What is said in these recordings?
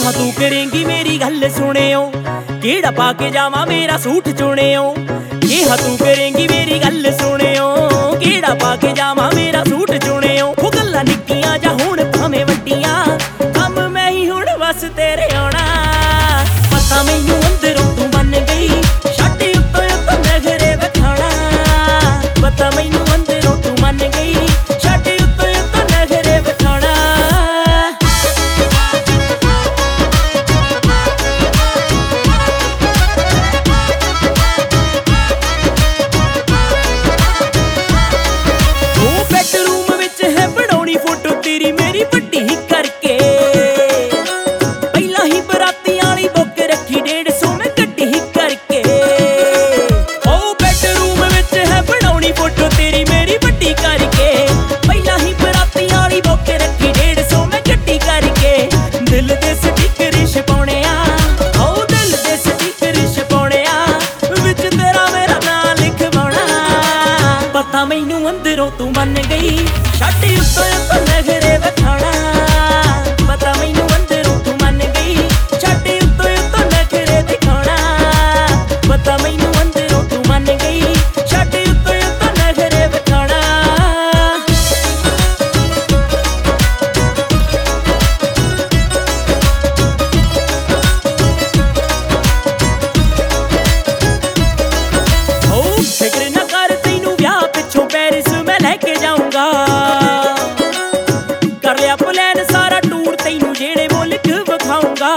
ਕਿਹਾ ਤੂੰ ਕਰੇਂਗੀ ਮੇਰੀ ਗੱਲ ਸੁਣਿਓ, ਕਿਹੜਾ ਪਾ ਕੇ ਜਾਵਾਂ ਮੇਰਾ ਸੂਟ ਚੁਣਿਓ। ਕਿਹਾ ਤੂੰ ਕਰੇਂਗੀ ਮੇਰੀ ਗੱਲ ਸੁਣਿਓ, ਕਿਹੜਾ ਪਾ ਕੇ ਜਾਵਾਂ ਮੇਰਾ ਸੂਟ ਚੁਣਿਓ। ਉਹ ਗੱਲਾਂ ਨਿੱਕੀਆਂ ਜਾਂ ਹੁਣ ਭਾਵੇਂ ਵੱਡੀਆਂ, ਕੰਮ ਮੈਂ ਹੀ ਹੁਣ ਬਸ ਤੇਰੇ ਆਉਣਾ। ਪਤਾ ਮੈਨੂੰ ਅੰਦਰੋਂ ਤੂੰ ਮੰਨ ਗਈ, ਛੱਡ ਉੱਤੋਂ ਉੱਤੋਂ ਨਖਰੇ ਵਿਖਾਉਣਾ। ਪਤਾ ਮੈਨੂੰ ਅੰਦਰੋਂ ਤੂੰ ਮੰਨ ਗਈ, ਛੱਡ ਉੱਤੋਂ ਉੱਤੋਂ ਨਖਰੇ ਵਿਖਾਉਣਾ। ਬੈਡਰੂਮ ਵਿੱਚ ਹੈ ਬਣਾਉਣੀ ਫੋਟੋ ਤੇਰੀ ਮੇਰੀ ਵੱਡੀ ਕਰਕੇ, ਪਹਿਲਾਂ ਹੀ ਬਰਾਤੀਆਂ ਵਾਲੀ ਬੁੱਕ ਰੱਖੀ 150 ਮੈਂ ਗੱਡੀ ਕਰਕੇ। ਉਹ ਬੈਡਰੂਮ ਵਿੱਚ ਹੈ ਬਣਾਉਣੀ ਫੋਟੋ ਤੇਰੀ ਮੇਰੀ ਵੱਡੀ ਕਰਕੇ, ਪਹਿਲਾਂ ਹੀ ਬਰਾਤੀਆਂ ਵਾਲੀ ਬੁੱਕ ਰੱਖੀ 150 ਮੈਂ ਗੱਡੀ ਕਰਕੇ। ਦਿਲ ਦੇ ਸਟਿੱਕਰ ਛਪਾਉਣੇ ਆ, ਉਹ ਦਿਲ ਦੇ ਸਟਿੱਕਰ ਛਪਾਉਣੇ ਆ, ਵਿੱਚ ਤੇਰਾ ਮੇਰਾ ਨਾਂ ਲਿਖਵਾਉਣਾ। ਪਤਾ ਮੈਨੂੰ ਅੰਦਰੋਂ ਤੂੰ ਮੰਨ ਗਈ, ਛੱਡ ਉੱਤੋਂ ਉੱਤੋਂ ਨਖਰੇ ਵਿਖਾਉਣਾ। ਪਤਾ ਮੈਨੂੰ ਅੰਦਰੋਂ ਤੂੰ ਮੰਨ ਗਈ, ਛੱਡ ਉੱਤੋਂ ਉੱਤੋਂ ਨਖਰੇ ਦਿਖਾਉਣਾ। ਪਤਾ ਮੈਨੂੰ ਅੰਦਰੋਂ ਤੂੰ ਮੰਨ ਗਈ, ਛੱਡ ਉੱਤੋਂ ਉੱਤੋਂ ਨਖਰੇ ਵਿਖਾਉਣਾ। ਓ ਫਿਕਰ ਨਾ ਕਰ, ਤੈਨੂੰ ਵਿਆਹ ਪਿੱਛੋਂ ਪੈਰਿਸ ਮੈਂ ਲੈ ਕੇ ਜਾਊਂਗਾ। ਕਰ ਲਿਆ ਪਲਾਨ ਸਾਰਾ ਟੂਰ, ਤੈਨੂੰ ਜਿਹੜੇ ਮੁਲਕ ਵਿਖਾਊਂਗਾ।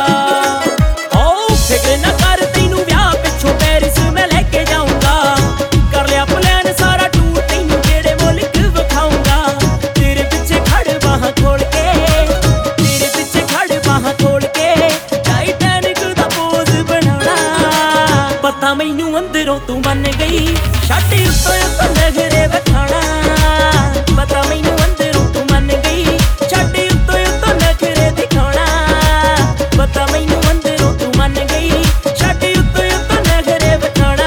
ਓ ਫਿਕਰ ਨਾ ਕਰ, ਤੈਨੂੰ ਵਿਆਹ ਪਿੱਛੋਂ ਪੈਰਿਸ ਮੈਂ ਲੈ ਕੇ ਜਾਊਂਗਾ। ਕਰ ਲਿਆ ਪਲਾਨ ਸਾਰਾ ਟੂਰ, ਤੈਨੂੰ ਜਿਹੜੇ ਮੁਲਕ ਵਿਖਾਊਂਗਾ। ਤੇਰੇ ਪਿੱਛੇ ਖੜ ਬਾਹਾਂ ਖੋਲ ਕੇ, ਤੇਰੇ ਪਿੱਛੇ ਖੜ ਬਾਹਾਂ ਖੋਲ ਕੇ, ਟਾਈਟੈਨਿਕ ਦਾ ਪੋਜ਼ ਬਣਾਉਣਾ। ਪਤਾ ਮੈਨੂੰ ਅੰਦਰੋਂ ਤੂੰ ਮੰਨ ਗਈ, ਛੱਡ ਉੱਤੋਂ ਉੱਤੋਂ ਨਖਰੇ ਵਿਖਾਉਣਾ। ਪਤਾ ਮੈਨੂੰ ਅੰਦਰੋਂ ਤੂੰ ਮੰਨ ਗਈ, ਛੱਡ ਉੱਤੋਂ ਉੱਤੋਂ ਨਖਰੇ ਦਿਖਾਉਣਾ। ਪਤਾ ਮੈਨੂੰ ਅੰਦਰੋਂ ਤੂੰ ਮੰਨ ਗਈ, ਛੱਡ ਉੱਤੋਂ ਉੱਤੋਂ ਨਖਰੇ ਵਿਖਾਉਣਾ।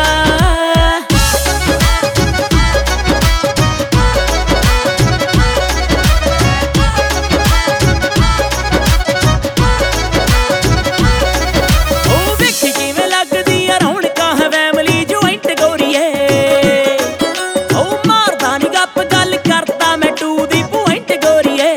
ਉਹ ਵੇਖੀ ਕਿਵੇਂ ਲੱਗਦੀਆਂ ਰੌਣਕਾਂ ਹੈ ਫੈਮਲੀ ਜੁਆਇੰਟ ਗੋਰੀਏ। ਉਹ ਮਾਰਦਾ ਨੀ ਗੱਪ, ਗੱਲ ਕਰਦਾ ਮੈਂ ਟੂ ਦੀ ਪੁਆਇੰਟ ਗੋਰੀਏ।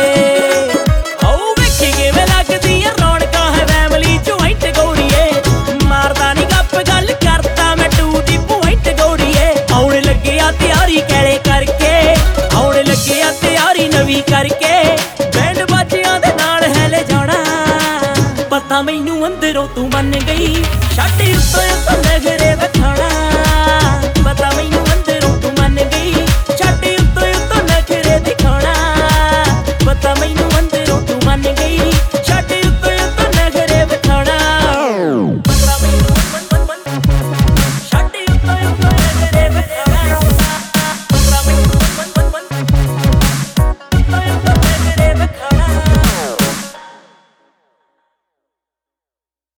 ਉਹ ਵੇਖੀ ਕਿਵੇਂ ਲੱਗਦੀਆਂ ਰੌਣਕਾਂ ਹੈ ਫੈਮਲੀ ਜੁਆਇੰਟ ਗੋਰੀਏ। ਮਾਰਦਾ ਨੀ ਗੱਪ, ਗੱਲ ਕਰਦਾ ਮੈਂ ਟੂ ਦੀ ਪੁਆਇੰਟ ਗੋਰੀਏ। ਆਉਣ ਲੱਗਿਆ ਤਿਆਰੀ ਕੈਲੇ ਕਰਕੇ, ਆਉਣ ਲੱਗਿਆ ਤਿਆਰੀ ਨਵੀਂ ਕਰਕੇ, ਬੈਂਡ ਬਾਜਿਆਂ ਦੇ ਨਾਲ ਹੈ ਲੈ ਜਾਣਾ। ਪਤਾ ਮੈਨੂੰ ਅੰਦਰੋਂ ਤੂੰ ਮੰਨ ਗਈ, ਛੱਡ ਉੱਤੋਂ ਉੱਤੋਂ ਨਖਰੇ ਵਿਖਾਉਣਾ। ਪਤਾ ਮੈਨੂੰ ਅੰਦਰੋਂ ਤੂੰ ਮੰਨ ਗਈ,